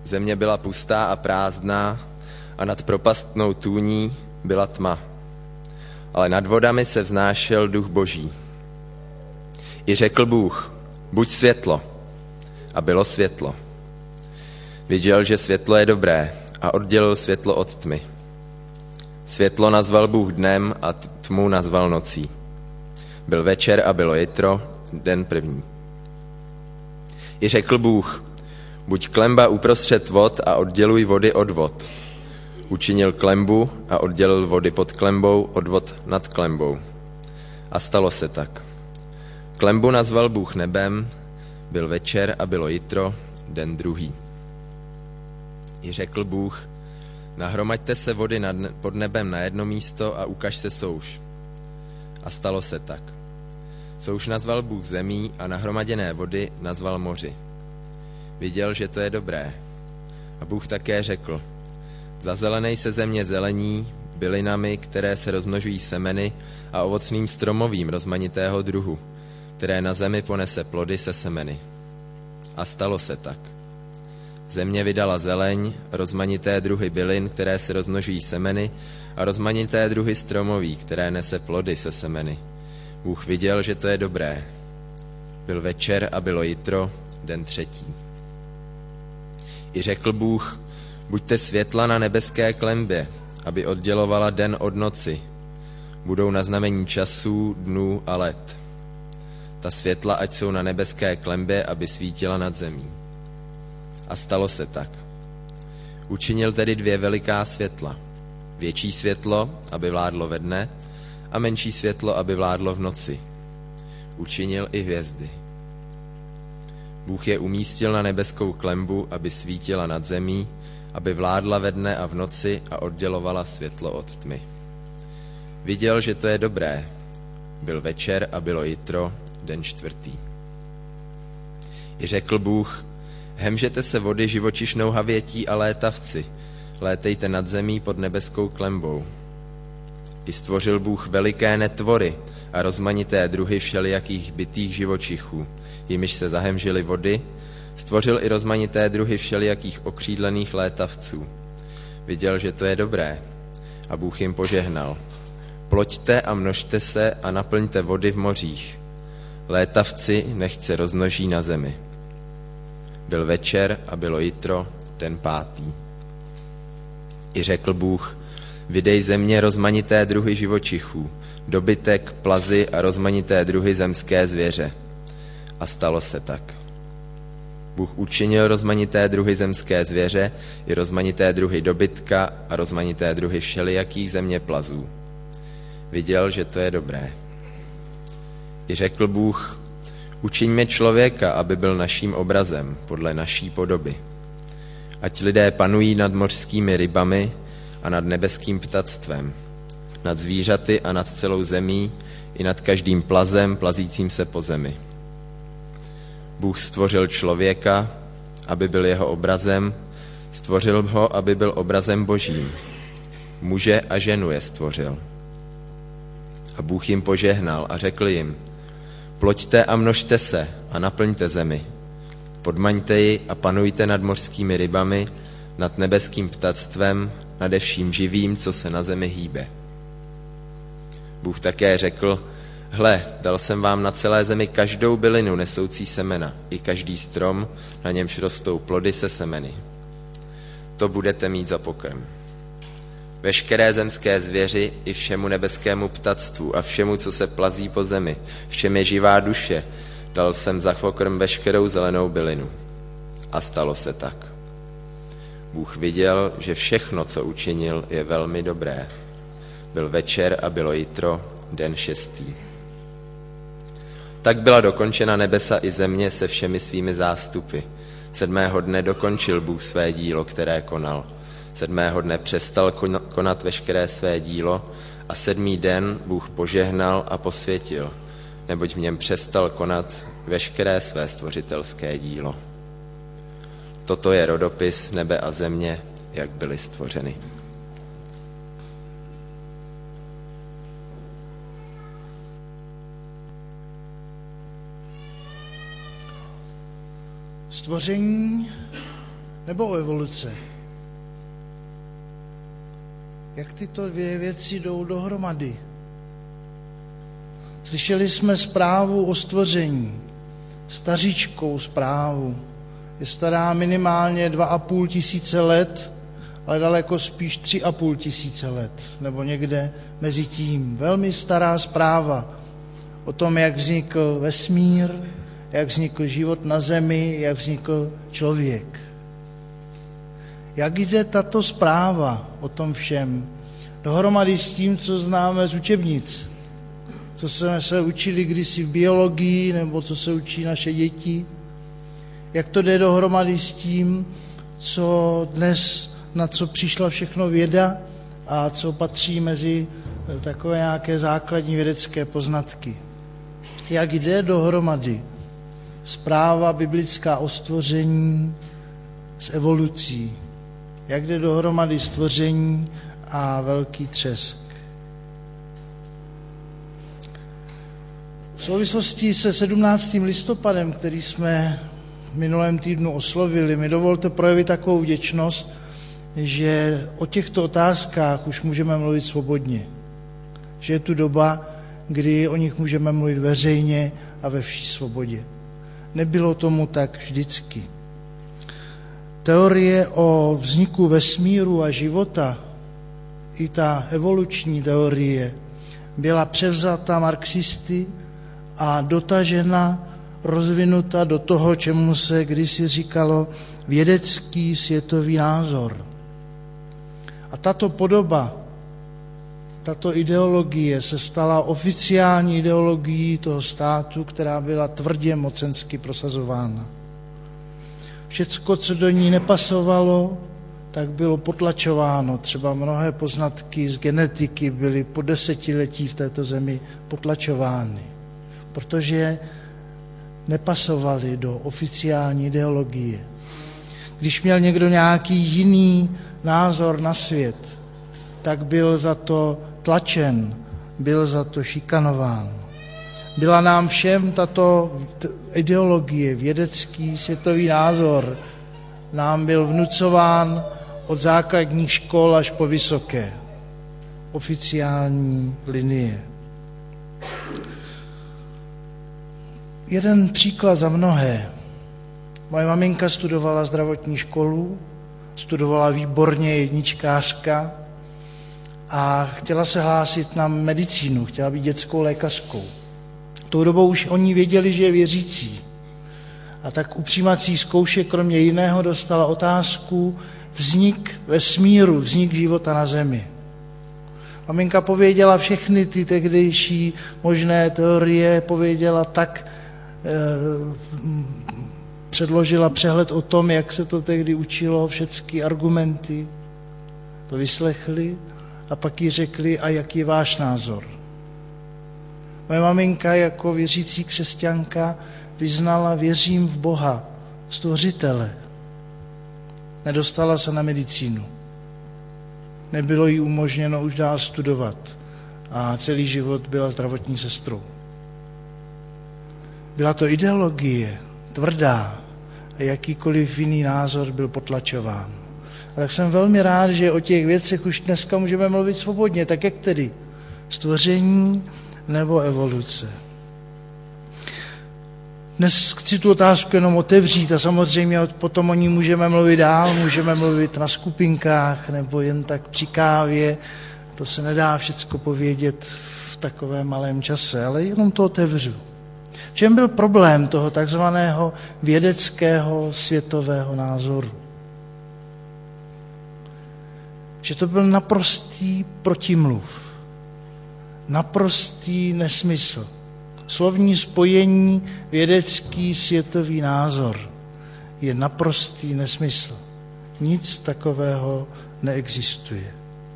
Země byla pustá a prázdná a nad propastnou tůní byla tma. Ale nad vodami se vznášel duch Boží. I řekl Bůh, buď světlo. A bylo světlo. Viděl, že světlo je dobré a oddělil světlo od tmy. Světlo nazval Bůh dnem a tmu nazval nocí. Byl večer a bylo jitro, den první. I řekl Bůh, buď klemba uprostřed vod a odděluj vody od vod. Učinil klembu a oddělil vody pod klembou od vod nad klembou. A stalo se tak. Klembu nazval Bůh nebem, byl večer a bylo jitro, den druhý. I řekl Bůh, nahromaďte se vody pod nebem na jedno místo a ukaž se souš. A stalo se tak. Souš nazval Bůh zemí a nahromaděné vody nazval moři. Viděl, že to je dobré. A Bůh také řekl, zazelenej se země zelení, bylinami, které se rozmnožují semeny a ovocným stromovým rozmanitého druhu, které na zemi ponese plody se semeny. A stalo se tak. Země vydala zeleň, rozmanité druhy bylin, které se rozmnožují semeny, a rozmanité druhy stromoví, které nese plody se semeny. Bůh viděl, že to je dobré. Byl večer a bylo jitro, den třetí. I řekl Bůh, buďte světla na nebeské klembě, aby oddělovala den od noci. Budou na znamení časů, dnů a let. Ta světla, ať jsou na nebeské klembě, aby svítila nad zemí. A stalo se tak. Učinil tedy 2 veliká světla. Větší světlo, aby vládlo ve dne, a menší světlo, aby vládlo v noci. Učinil i hvězdy. Bůh je umístil na nebeskou klembu, aby svítila nad zemí, aby vládla ve dne a v noci a oddělovala světlo od tmy. Viděl, že to je dobré. Byl večer a bylo jitro, den čtvrtý. I řekl Bůh, hemžete se vody živočišnou havětí a létavci, létejte nad zemí pod nebeskou klembou. I stvořil Bůh veliké netvory a rozmanité druhy všelijakých bytých živočichů, jimiž se zahemžily vody, stvořil i rozmanité druhy všelijakých okřídlených létavců. Viděl, že to je dobré, a Bůh jim požehnal. Ploďte a množte se a naplňte vody v mořích. Létavci nechť se rozmnoží na zemi. Byl večer a bylo jitro, den pátý. I řekl Bůh, vydej země rozmanité druhy živočichů, dobytek, plazy a rozmanité druhy zemské zvěře. A stalo se tak. Bůh učinil rozmanité druhy zemské zvěře i rozmanité druhy dobytka a rozmanité druhy všelijakých zeměplazů. Viděl, že to je dobré. I řekl Bůh, učiňme člověka, aby byl naším obrazem, podle naší podoby. Ať lidé panují nad mořskými rybami a nad nebeským ptactvem, nad zvířaty a nad celou zemí i nad každým plazem plazícím se po zemi. Bůh stvořil člověka, aby byl jeho obrazem, stvořil ho, aby byl obrazem Božím. Muže a ženu je stvořil. A Bůh jim požehnal a řekl jim, ploďte a množte se a naplňte zemi. Podmaňte ji a panujte nad mořskými rybami, nad nebeským ptactvem, nade vším živým, co se na zemi hýbe. Bůh také řekl, hle, dal jsem vám na celé zemi každou bylinu nesoucí semena, i každý strom, na němž rostou plody se semeny. To budete mít za pokrm. Veškeré zemské zvěři i všemu nebeskému ptactvu a všemu, co se plazí po zemi, v čem je živá duše, dal jsem za pokrm veškerou zelenou bylinu. A stalo se tak. Bůh viděl, že všechno, co učinil, je velmi dobré. Byl večer a bylo jitro, den šestý. Tak byla dokončena nebesa i země se všemi svými zástupy. 7. dne dokončil Bůh své dílo, které konal. 7. dne přestal konat veškeré své dílo a 7. den Bůh požehnal a posvětil, neboť v něm přestal konat veškeré své stvořitelské dílo. Toto je rodopis nebe a země, jak byly stvořeny. Stvoření nebo evoluce? Jak tyto dvě věci jdou dohromady? Slyšeli jsme zprávu o stvoření, staříčkou zprávu. Je stará minimálně 2,5 tisíce let, ale daleko spíš 3,5 tisíce let, nebo někde mezi tím. Velmi stará zpráva o tom, jak vznikl vesmír, jak vznikl život na zemi, jak vznikl člověk. Jak jde tato zpráva o tom všem dohromady s tím, co známe z učebnic, co jsme se učili kdysi v biologii, nebo co se učí naše děti? Jak to jde dohromady s tím, co dnes, na co přišla všechno věda a co patří mezi takové nějaké základní vědecké poznatky? Jak jde dohromady zpráva biblická o stvoření s evolucí? Jak jde dohromady stvoření a velký třesk? V souvislosti se 17. listopadem, který jsme v minulém týdnu oslovili, mi dovolte projevit takovou vděčnost, že o těchto otázkách už můžeme mluvit svobodně. Že je tu doba, kdy o nich můžeme mluvit veřejně a ve vší svobodě. Nebylo tomu tak vždycky. Teorie o vzniku vesmíru a života, i ta evoluční teorie, byla převzata marxisty a dotažena, rozvinuta do toho, čemu se kdysi říkalo vědecký světový názor. A tato podoba, tato ideologie se stala oficiální ideologií toho státu, která byla tvrdě mocensky prosazována. Všecko, co do ní nepasovalo, tak bylo potlačováno. Třeba mnohé poznatky z genetiky byly po desetiletí v této zemi potlačovány, protože nepasovaly do oficiální ideologie. Když měl někdo nějaký jiný názor na svět, tak byl za to tlačen, byl za to šikanován. Byla nám všem tato ideologie, vědecký světový názor, nám byl vnucován od základních škol až po vysoké oficiální linie. Jeden příklad za mnohé. Moje maminka studovala zdravotní školu, studovala výborně, jedničkářka a chtěla se hlásit na medicínu, chtěla být dětskou lékařkou. Tou dobou už oni věděli, že je věřící. A tak u přijímacích zkoušek kromě jiného dostala otázku vznik vesmíru, vznik života na zemi. Maminka pověděla všechny ty tehdejší možné teorie, pověděla tak, předložila přehled o tom, jak se to tehdy učilo, všechny argumenty, to vyslechli a pak jí řekli, a jaký je váš názor. Moje maminka jako věřící křesťanka vyznala, věřím v Boha, stvořitele. Nedostala se na medicínu. Nebylo jí umožněno už dál studovat a celý život byla zdravotní sestrou. Byla to ideologie, tvrdá, a jakýkoliv jiný názor byl potlačován. A tak jsem velmi rád, že o těch věcech už dneska můžeme mluvit svobodně, tak jak tedy? Stvoření nebo evoluce? Dnes chci tu otázku jenom otevřít a samozřejmě potom o ní můžeme mluvit dál, můžeme mluvit na skupinkách nebo jen tak při kávě. To se nedá všecko povědět v takovém malém čase, ale jenom to otevřu. V čem byl problém toho takzvaného vědeckého světového názoru? Že to byl naprostý protimluv, naprostý nesmysl. Slovní spojení vědecký světový názor je naprostý nesmysl. Nic takového neexistuje.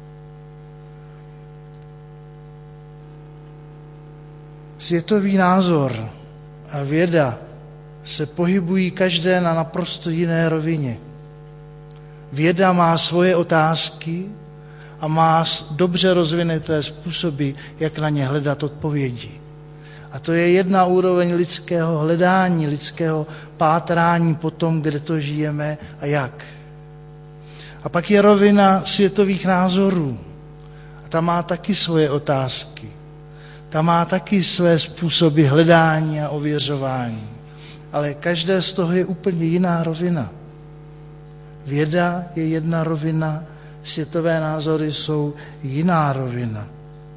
Světový názor a věda se pohybují každé na naprosto jiné rovině. Věda má svoje otázky a má dobře rozvinuté způsoby, jak na ně hledat odpovědi. A to je jedna úroveň lidského hledání, lidského pátrání po tom, kde to žijeme a jak. A pak je rovina světových názorů. A ta má taky svoje otázky. Ta má taky své způsoby hledání a ověřování. Ale každé z toho je úplně jiná rovina. Věda je jedna rovina, světové názory jsou jiná rovina.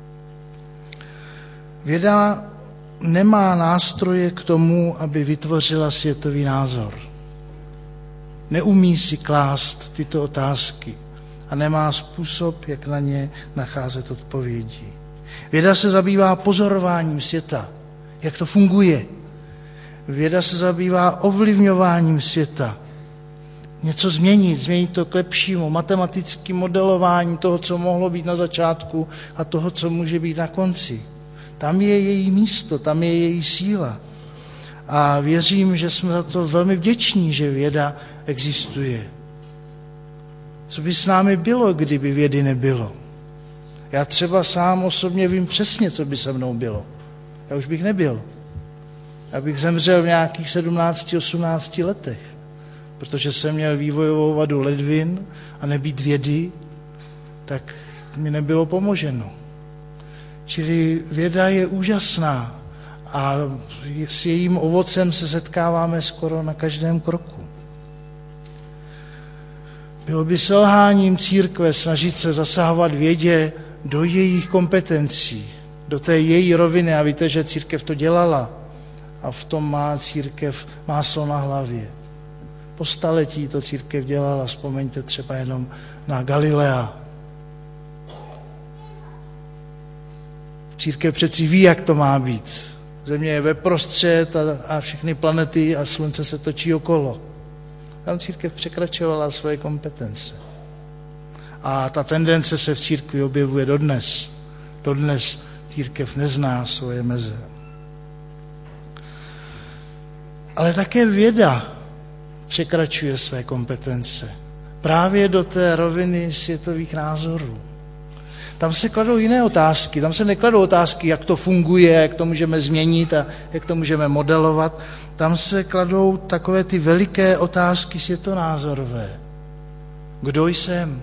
Věda nemá nástroje k tomu, aby vytvořila světový názor. Neumí si klást tyto otázky a nemá způsob, jak na ně nacházet odpovědi. Věda se zabývá pozorováním světa, jak to funguje. Věda se zabývá ovlivňováním světa. Něco změnit to k lepšímu, matematickým modelováním toho, co mohlo být na začátku a toho, co může být na konci. Tam je její místo, tam je její síla. A věřím, že jsme za to velmi vděční, že věda existuje. Co by s námi bylo, kdyby vědy nebylo? Já třeba sám osobně vím přesně, co by se mnou bylo. Já už bych nebyl. Já bych zemřel v nějakých 17-18 letech, protože jsem měl vývojovou vadu ledvin a nebýt vědy, tak mi nebylo pomoženo. Čili věda je úžasná a s jejím ovocem se setkáváme skoro na každém kroku. Bylo by selháním církve snažit se zasahovat vědě do jejich kompetencí, do té její roviny. A víte, že církev to dělala a v tom má církev máslo na hlavě. Po staletí to církev dělala, vzpomeňte třeba jenom na Galilea. Církev přeci ví, jak to má být. Země je ve prostřed a všechny planety a slunce se točí okolo. Tam církev překračovala svoje kompetence. A ta tendence se v církvi objevuje dodnes. Dodnes církev nezná svoje meze. Ale také věda překračuje své kompetence. Právě do té roviny světových názorů. Tam se kladou jiné otázky. Tam se nekladou otázky, jak to funguje, jak to můžeme změnit a jak to můžeme modelovat. Tam se kladou takové ty veliké otázky světonázorové. Kdo jsem?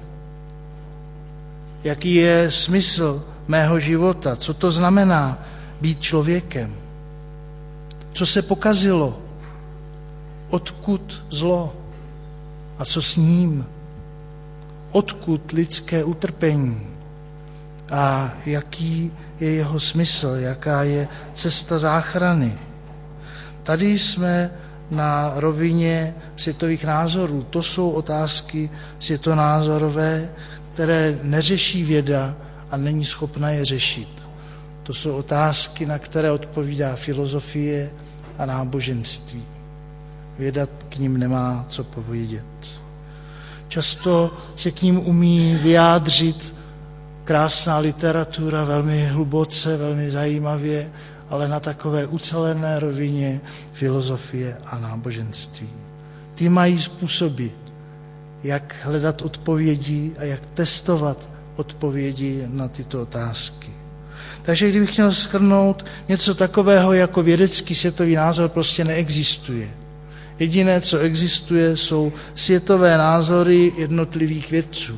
Jaký je smysl mého života? Co to znamená být člověkem? Co se pokazilo? Odkud zlo? A co s ním? Odkud lidské utrpení? A jaký je jeho smysl? Jaká je cesta záchrany? Tady jsme na rovině světových názorů. To jsou otázky světonázorové, které neřeší věda a není schopna je řešit. To jsou otázky, na které odpovídá filozofie a náboženství. Věda k nim nemá co povědět. Často se k ním umí vyjádřit krásná literatura, velmi hluboce, velmi zajímavě, ale na takové ucelené rovině filozofie a náboženství. Ty mají způsoby, jak hledat odpovědi a jak testovat odpovědi na tyto otázky. Takže kdybych chtěl shrnout, něco takového jako vědecký světový názor prostě neexistuje. Jediné, co existuje, jsou světové názory jednotlivých vědců.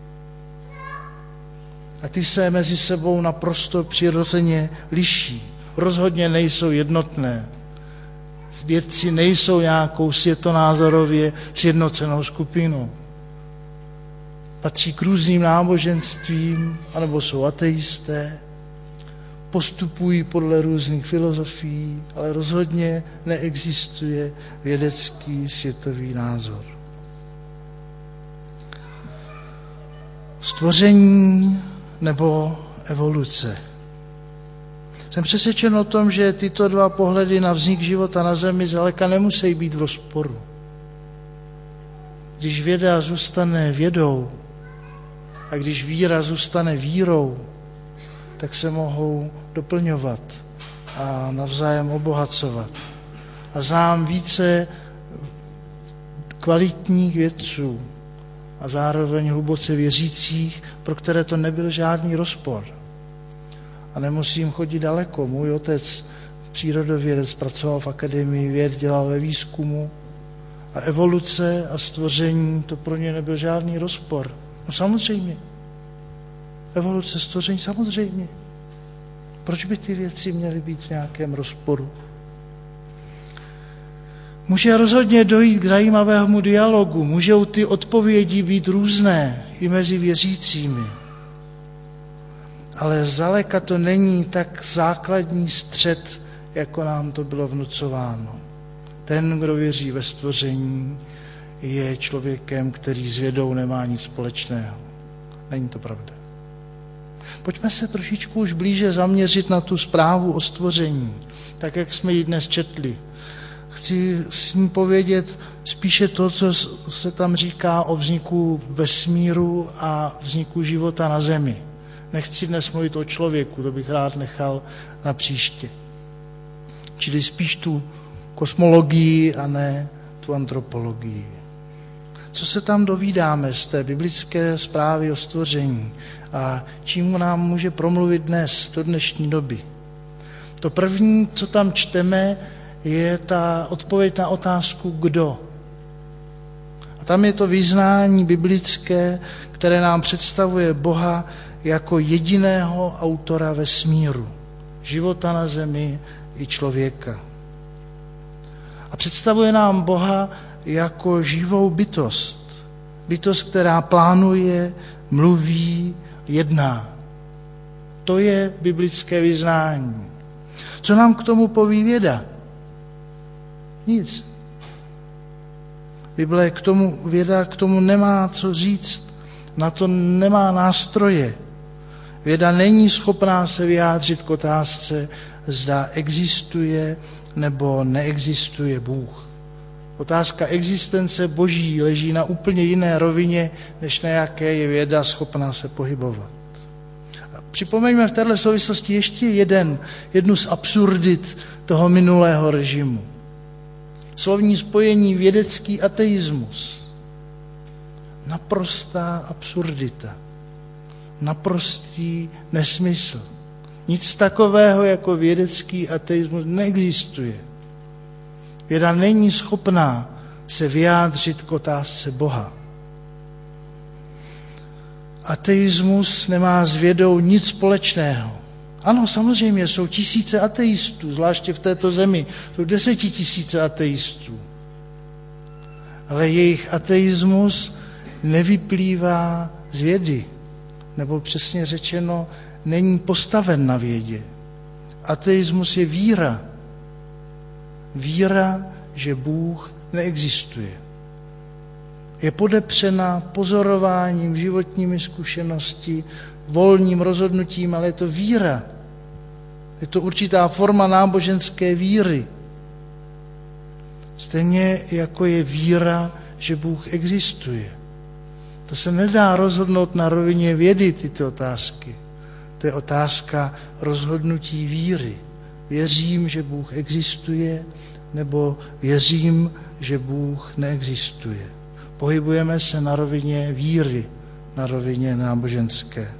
A ty se mezi sebou naprosto přirozeně liší. Rozhodně nejsou jednotné. Vědci nejsou nějakou světonázorově sjednocenou skupinou. Patří k různým náboženstvím, anebo jsou ateisté, postupují podle různých filozofií, ale rozhodně neexistuje vědecký světový názor. Stvoření nebo evoluce. Jsem přesvědčen o tom, že tyto dva pohledy na vznik života na Zemi zdaleka nemusí být v rozporu. Když věda zůstane vědou a když víra zůstane vírou, tak se mohou doplňovat a navzájem obohacovat. A znám více kvalitních vědců a zároveň hluboce věřících, pro které to nebyl žádný rozpor. A nemusím chodit daleko. Můj otec přírodovědec, pracoval v Akademii věd, dělal ve výzkumu a evoluce a stvoření, to pro ně nebyl žádný rozpor. No samozřejmě. Evoluce, stvoření, samozřejmě. Proč by ty věci měly být v nějakém rozporu? Může rozhodně dojít k zajímavému dialogu, můžou ty odpovědi být různé i mezi věřícími. Ale zdaleka to není tak základní střet, jako nám to bylo vnucováno. Ten, kdo věří ve stvoření, je člověkem, který s vědou nemá nic společného. Není to pravda. Pojďme se trošičku už blíže zaměřit na tu zprávu o stvoření, tak jak jsme ji dnes četli. Chci s ní povědět spíše to, co se tam říká o vzniku vesmíru a vzniku života na zemi. Nechci dnes mluvit o člověku, to bych rád nechal na příště. Čili spíš tu kosmologii a ne tu antropologii. Co se tam dovídáme z té biblické zprávy o stvoření a čím nám může promluvit dnes, do dnešní doby? To první, co tam čteme, je ta odpověď na otázku kdo. A tam je to vyznání biblické, které nám představuje Boha jako jediného autora vesmíru, života na zemi i člověka. A představuje nám Boha jako živou bytost. Bytost, která plánuje, mluví, jedná. To je biblické vyznání. Co nám k tomu poví věda? Nic. Věda k tomu nemá co říct, na to nemá nástroje. Věda není schopná se vyjádřit k otázce, zda existuje nebo neexistuje Bůh. Otázka existence Boží leží na úplně jiné rovině, než na jaké je věda schopná se pohybovat. A připomeňme v této souvislosti ještě jednu z absurdit toho minulého režimu. Slovní spojení vědecký ateismus. Naprostá absurdita. Naprostý nesmysl. Nic takového jako vědecký ateismus neexistuje. Věda není schopná se vyjádřit k otázce Boha. Ateismus nemá s vědou nic společného. Ano, samozřejmě jsou tisíce ateistů, zvláště v této zemi. Jsou 10 000 ateistů. Ale jejich ateismus nevyplývá z vědy. Nebo přesně řečeno, není postaven na vědě. Ateismus je víra. Víra, že Bůh neexistuje. Je podepřena pozorováním, životními zkušenosti, volným rozhodnutím, ale je to víra. Je to určitá forma náboženské víry. Stejně jako je víra, že Bůh existuje. To se nedá rozhodnout na rovině vědy, tyto otázky. To je otázka rozhodnutí víry. Věřím, že Bůh existuje, nebo věřím, že Bůh neexistuje. Pohybujeme se na rovině víry, na rovině náboženské.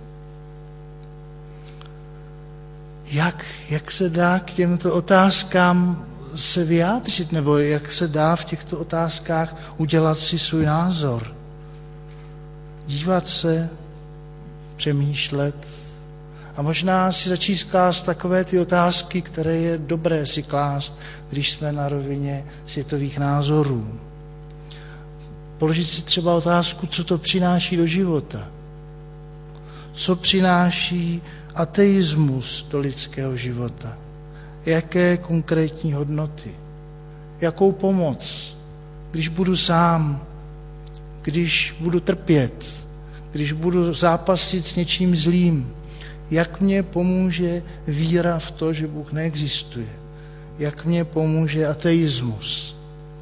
Jak se dá k těmto otázkám se vyjádřit, nebo jak se dá v těchto otázkách udělat si svůj názor? Dívat se, přemýšlet a možná si začít klást takové ty otázky, které je dobré si klást, když jsme na rovině světových názorů. Položit si třeba otázku, co to přináší do života. Co přináší ateismus do lidského života. Jaké konkrétní hodnoty. Jakou pomoc, když budu sám, když budu trpět, když budu zápasit s něčím zlým. Jak mě pomůže víra v to, že Bůh neexistuje. Jak mě pomůže ateismus.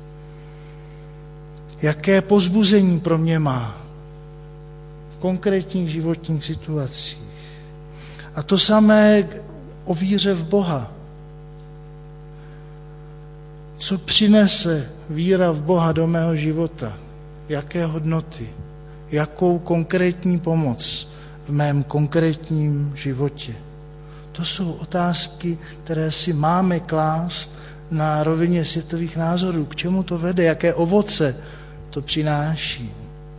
Jaké povzbuzení pro mě má v konkrétních životních situacích. A to samé o víře v Boha. Co přinese víra v Boha do mého života? Jaké hodnoty? Jakou konkrétní pomoc v mém konkrétním životě? To jsou otázky, které si máme klást na rovině světových názorů. K čemu to vede, jaké ovoce to přináší.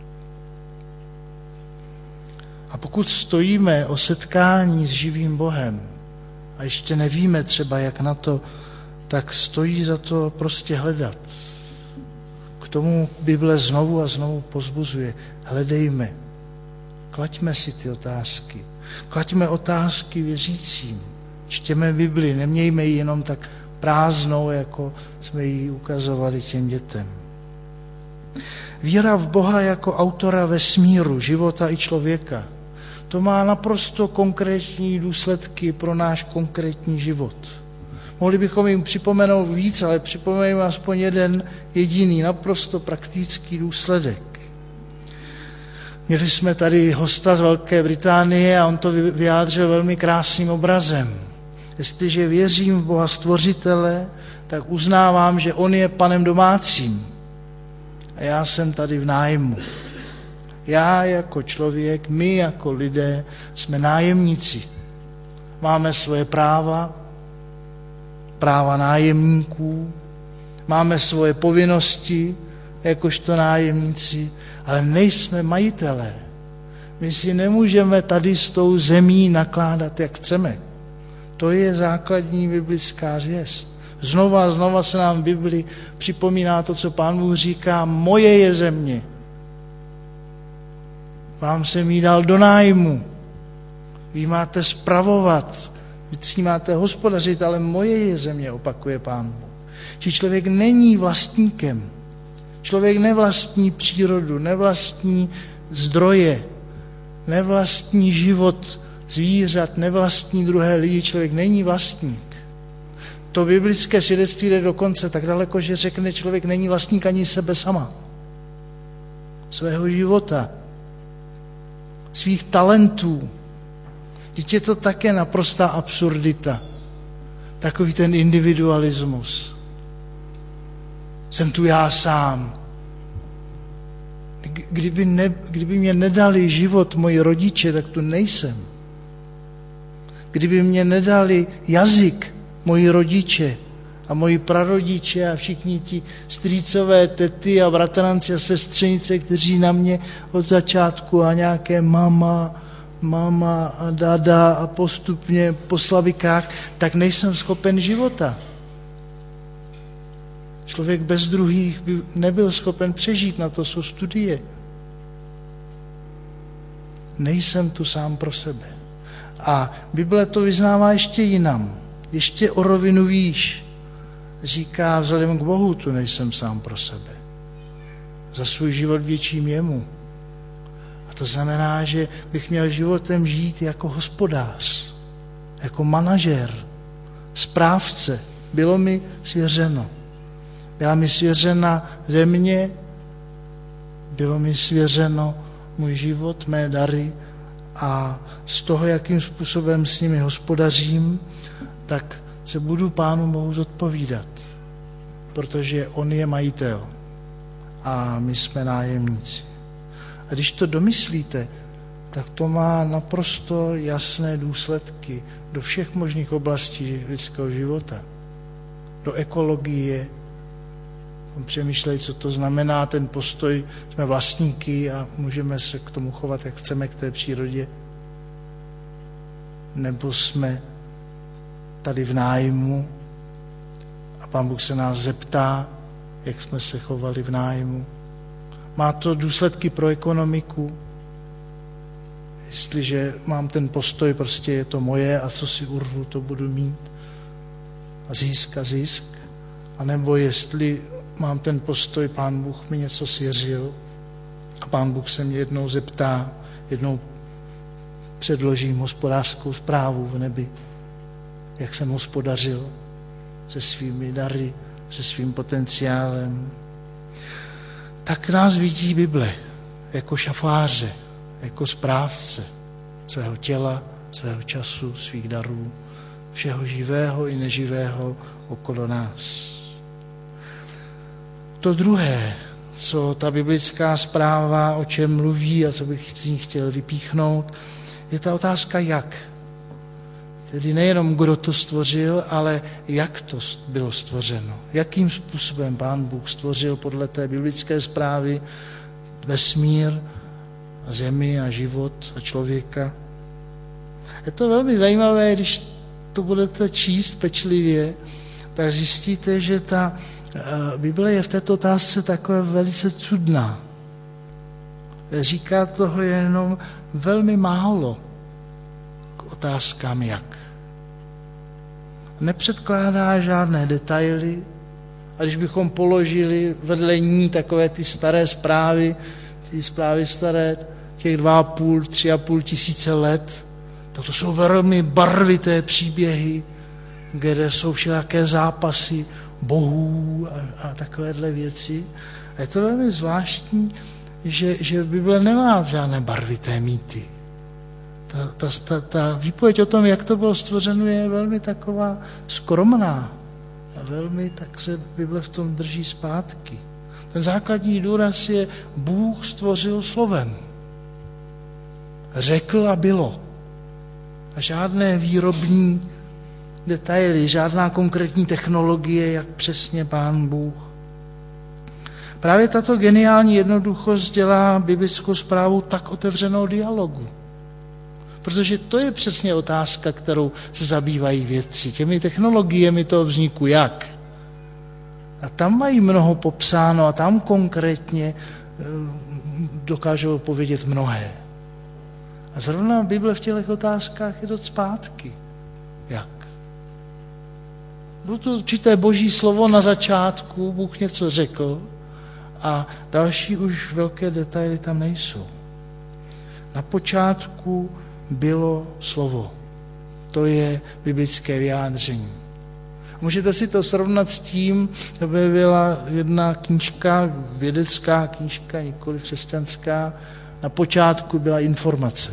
A pokud stojíme o setkání s živým Bohem a ještě nevíme třeba, jak na to, tak stojí za to prostě hledat. K tomu Bible znovu a znovu pozbuzuje. Hledejme. Klaďme si ty otázky. Klaďme otázky věřícím. Čtěme Bibli, nemějme ji jenom tak prázdnou, jako jsme ji ukazovali těm dětem. Víra v Boha jako autora vesmíru, života i člověka, to má naprosto konkrétní důsledky pro náš konkrétní život. Mohli bychom jim připomenout víc, ale připomeneme aspoň jeden jediný, naprosto praktický důsledek. Měli jsme tady hosta z Velké Británie a on to vyjádřil velmi krásným obrazem. Jestliže věřím v Boha Stvořitele, tak uznávám, že on je panem domácím a já jsem tady v nájmu. Já jako člověk, my jako lidé jsme nájemníci. Máme svoje práva nájemníků, máme svoje povinnosti jakožto nájemníci, ale nejsme majitelé. My si nemůžeme tady s tou zemí nakládat, jak chceme. To je základní biblická zvěst. Znova a znova se nám v Bibli připomíná to, co Pán Bůh říká, moje je země. Vám jsem ji dal do nájmu. Vy máte spravovat, vy s ní máte hospodařit, ale moje je země, opakuje Pán Bůh. Či člověk není vlastníkem. Člověk nevlastní přírodu, nevlastní zdroje, nevlastní život zvířat, nevlastní druhé lidi, člověk není vlastník. To biblické svědectví jde dokonce tak daleko, že řekne, člověk není vlastník ani sebe sama, svého života, svých talentů. Vždyť je to také naprostá absurdita. Takový ten individualismus. Jsem tu já sám. Kdyby mě nedali život moji rodiče, tak tu nejsem. Kdyby mě nedali jazyk moji rodiče a moji prarodiče a všichni ti strýcové, tety a bratranci a sestřenice, kteří na mě od začátku a nějaké mama a dada a postupně po slavikách, tak nejsem schopen života. Člověk bez druhých by nebyl schopen přežít, na to jsou studie. Nejsem tu sám pro sebe. A Bible to vyznává ještě jinam, ještě o rovinu výš. Říká, vzhledem k Bohu tu nejsem sám pro sebe. Za svůj život věčím jemu. A to znamená, že bych měl životem žít jako hospodář, jako manažer, správce. Bylo mi svěřeno. Byla mi svěřena země, bylo mi svěřeno můj život, mé dary a z toho, jakým způsobem s nimi hospodařím, tak se budu Pánu Bohu zodpovídat, protože on je majitel a my jsme nájemníci. A když to domyslíte, tak to má naprosto jasné důsledky do všech možných oblastí lidského života. Do ekologie, přemýšlej, co to znamená ten postoj, jsme vlastníky a můžeme se k tomu chovat, jak chceme, k té přírodě. Nebo jsme tady v nájmu a Pán Bůh se nás zeptá, jak jsme se chovali v nájmu. Má to důsledky pro ekonomiku. Jestliže mám ten postoj, prostě je to moje a co si urvu, to budu mít. A zisk. A nebo jestli mám ten postoj, Pán Bůh mi něco svěřil a Pán Bůh se mě jednou zeptá, jednou předložím hospodářskou zprávu v nebi, jak jsem hospodařil se svými dary, se svým potenciálem. Tak nás vidí Bible jako šafáře, jako správce svého těla, svého času, svých darů, všeho živého i neživého okolo nás. To druhé, co ta biblická zpráva, o čem mluví a co bych z ní chtěl vypíchnout, je ta otázka jak. Tedy nejenom kdo to stvořil, ale jak to bylo stvořeno. Jakým způsobem Pán Bůh stvořil podle té biblické zprávy vesmír a zemi a život a člověka. Je to velmi zajímavé, když to budete číst pečlivě, tak zjistíte, že ta Bible je v této otázce takové velice cudná. Říká toho jenom velmi málo k otázkám jak. Nepředkládá žádné detaily, a když bychom položili vedle ní takové ty staré zprávy, ty zprávy staré těch 2,5, 3,5 tisíce let, tak to jsou velmi barvité příběhy, kde jsou všelijaké zápasy bohů a takovéhle věci. A je to velmi zvláštní, že Bible nemá žádné barvité mýty. Ta výpověď o tom, jak to bylo stvořeno, je velmi taková skromná. A velmi tak se Bible v tom drží zpátky. Ten základní důraz je, Bůh stvořil slovem. Řekl a bylo. A žádné výrobní detaily, žádná konkrétní technologie, jak přesně Pán Bůh. Právě tato geniální jednoduchost dělá biblickou zprávu tak otevřenou dialogu. Protože to je přesně otázka, kterou se zabývají vědci. Těmi technologiemi toho vzniku jak? A tam mají mnoho popsáno a tam konkrétně dokážou povědět mnohé. A zrovna Bible v těch otázkách je dost zpátky. Jak? Bylo to určité boží slovo na začátku, Bůh něco řekl a další už velké detaily tam nejsou. Na počátku bylo slovo. To je biblické vyjádření. Můžete si to srovnat s tím, že by byla jedna knížka, vědecká knížka, nikoli křesťanská, na počátku byla informace.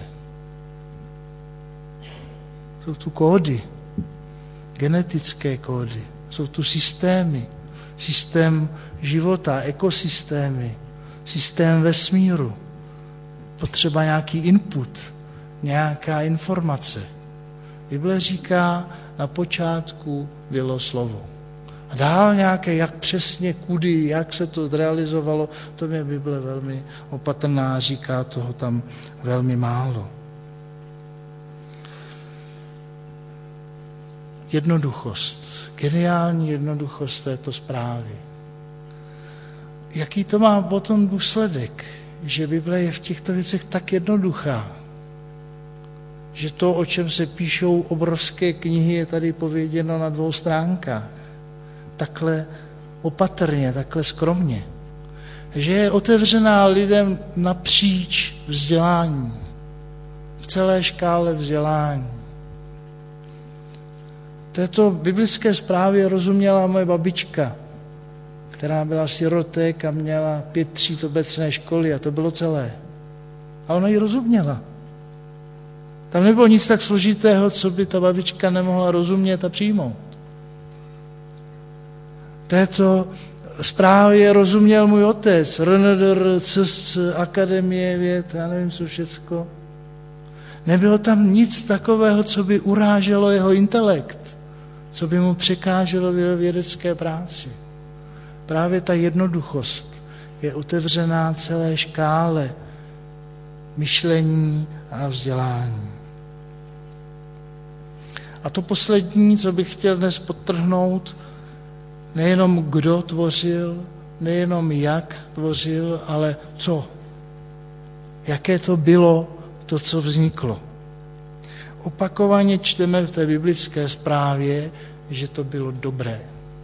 Jsou tu kódy, genetické kódy, jsou tu systémy, systém života, ekosystémy, systém vesmíru, potřeba nějaký input, nějaká informace. Bible říká, na počátku bylo slovo. A dál nějaké, jak přesně, kudy, jak se to zrealizovalo, to je Bible velmi opatrná, říká toho tam velmi málo. Jednoduchost, geniální jednoduchost této zprávy. Jaký to má potom důsledek, že Bible je v těchto věcech tak jednoduchá, že to, o čem se píšou obrovské knihy, je tady pověděno na 2 stránkách. Takhle opatrně, takhle skromně. Že je otevřená lidem napříč vzdělání, v celé škále vzdělání. Této biblické zprávě rozuměla moje babička, která byla sirotek a měla 5 tříd obecné školy a to bylo celé. A ona ji rozuměla. Tam nebylo nic tak složitého, co by ta babička nemohla rozumět a přijmout. Této zprávě rozuměl můj otec, RNDR, CSC, Akademie věd, já nevím, co všecko. Nebylo tam nic takového, co by uráželo jeho intelekt, co by mu překáželo v jeho vědecké práci. Právě ta jednoduchost je otevřená celé škále myšlení a vzdělání. A to poslední, co bych chtěl dnes podtrhnout, nejenom kdo tvořil, nejenom jak tvořil, ale co. Jaké to bylo, to, co vzniklo. Opakovaně čteme v té biblické zprávě, že to bylo dobré.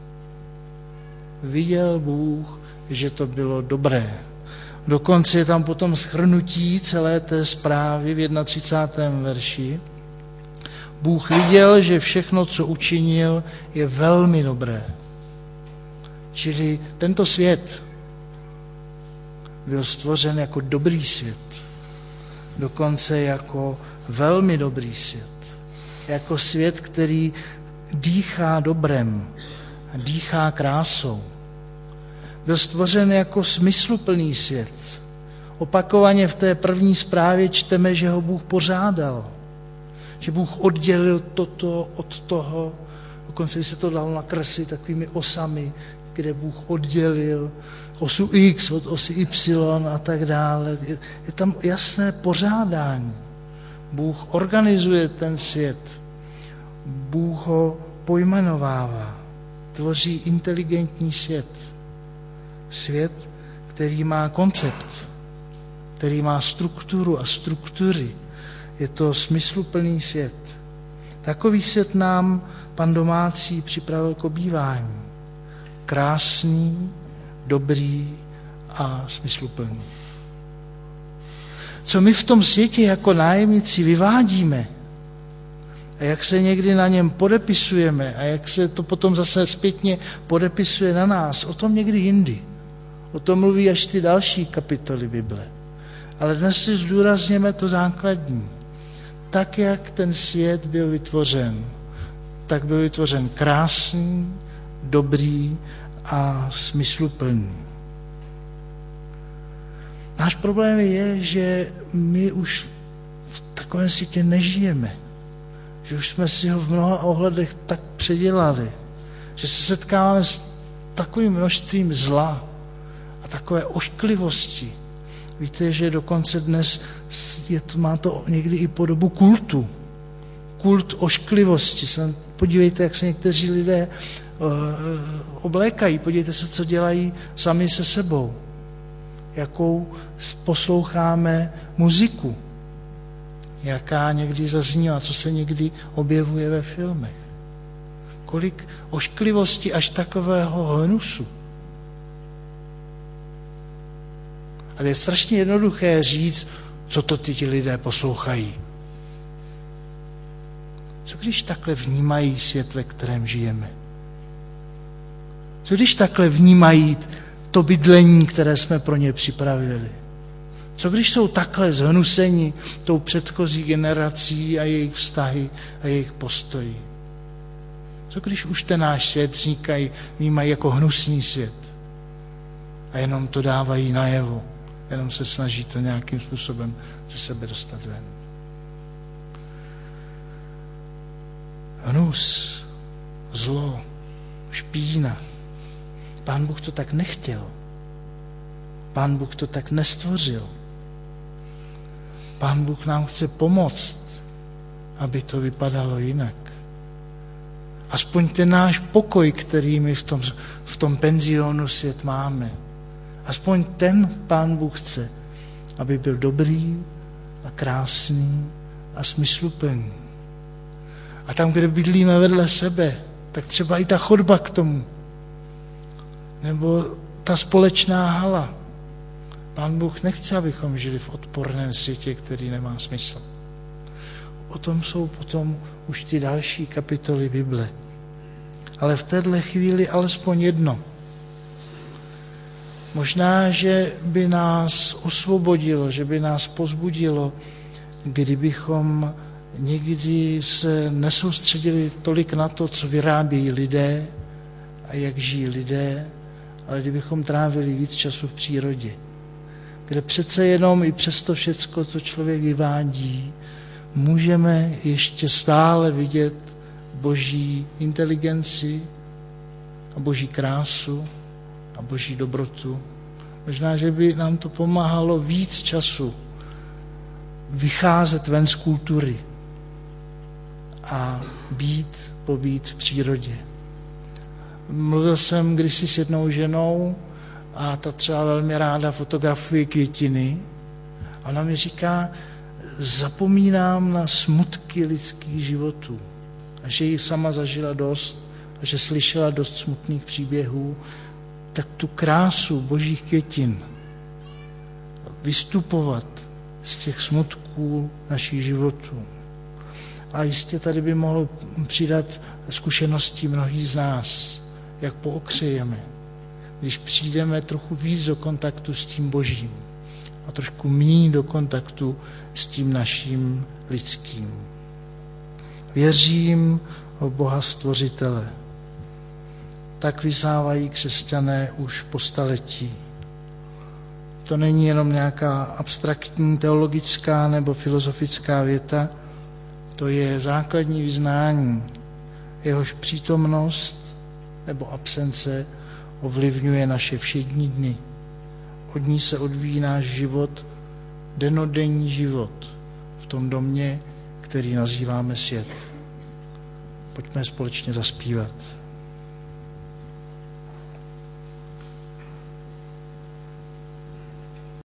Viděl Bůh, že to bylo dobré. Dokonce je tam potom shrnutí celé té zprávy v 31. verši. Bůh viděl, že všechno, co učinil, je velmi dobré. Čili tento svět byl stvořen jako dobrý svět. Dokonce jako velmi dobrý svět. Jako svět, který dýchá dobrem, dýchá krásou. Byl stvořen jako smysluplný svět. Opakovaně v té první zprávě čteme, že ho Bůh pořádal. že Bůh oddělil toto od toho, dokonce by se to dalo nakreslit takovými osami, kde Bůh oddělil osu X od osy Y a tak dále. Je tam jasné pořádání. Bůh organizuje ten svět. Bůh ho pojmenovává. Tvoří inteligentní svět. Svět, který má koncept, který má strukturu a struktury. Je to smysluplný svět. Takový svět nám Pan Domácí připravil k obývání. Krásný, dobrý a smysluplný. Co my v tom světě jako nájemníci vyvádíme a jak se někdy na něm podepisujeme a jak se to potom zase zpětně podepisuje na nás, o tom někdy jindy. O tom mluví až ty další kapitoly Bible. Ale dnes si zdůrazněme to základní. Tak, jak ten svět byl vytvořen, tak byl vytvořen krásný, dobrý a smysluplný. Náš problém je, že my už v takovém světě nežijeme. Že už jsme si ho v mnoha ohledech tak předělali. Že se setkáváme s takovým množstvím zla a takové ošklivosti. Víte, že dokonce dnes má to někdy i podobu kultu. Kult ošklivosti. Podívejte, jak se někteří lidé oblékají. Podívejte se, co dělají sami se sebou. Jakou posloucháme muziku. Jaká někdy zaznívá, co se někdy objevuje ve filmech. Kolik ošklivosti až takového hnusu. Ale je strašně jednoduché říct, co to ti lidé poslouchají. Co když takhle vnímají svět, ve kterém žijeme? Co když takhle vnímají to bydlení, které jsme pro ně připravili? Co když jsou takhle zhnuseni tou předchozí generací a jejich vztahy a jejich postoji? Co když už ten náš svět vnímají jako hnusný svět a jenom to dávají najevo, jenom se snaží to nějakým způsobem ze sebe dostat ven? Hnus, zlo, špína. Pán Bůh to tak nechtěl. Pán Bůh to tak nestvořil. Pán Bůh nám chce pomoct, aby to vypadalo jinak. Aspoň ten náš pokoj, který my v tom penzionu svět máme. Aspoň ten Pán Bůh chce, aby byl dobrý a krásný a smysluplný. A tam, kde bydlíme vedle sebe, tak třeba i ta chodba k tomu. Nebo ta společná hala. Pán Bůh nechce, abychom žili v odporném světě, který nemá smysl. O tom jsou potom už ty další kapitoly Bible. Ale v téhle chvíli alespoň jedno. Možná, že by nás osvobodilo, že by nás povzbudilo, kdybychom někdy se nesoustředili tolik na to, co vyrábějí lidé a jak žijí lidé, ale kdybychom trávili víc času v přírodě, kde přece jenom i přesto všecko, co člověk vyvádí, můžeme ještě stále vidět Boží inteligenci a Boží krásu a Boží dobrotu. Možná, že by nám to pomáhalo víc času vycházet ven z kultury a pobít v přírodě. Mluvil jsem kdysi s jednou ženou a ta třeba velmi ráda fotografuje květiny. A ona mi říká, zapomínám na smutky lidských životů. A že ji sama zažila dost a že slyšela dost smutných příběhů, tak tu krásu božích květin vystupovat z těch smutků našich životů. A jistě tady by mohlo přidat zkušenosti mnohých z nás, jak pookřejeme, když přijdeme trochu víc do kontaktu s tím Božím a trošku méně do kontaktu s tím naším lidským. Věřím v Boha Stvořitele. Tak vyznávají křesťané už po staletí. To není jenom nějaká abstraktní teologická nebo filozofická věta, To je základní vyznání, jehož přítomnost nebo absence ovlivňuje naše všední dny. Od ní se odvíjí náš život, dennodenní život v tom domě, který nazýváme svět. Pojďme společně zaspívat.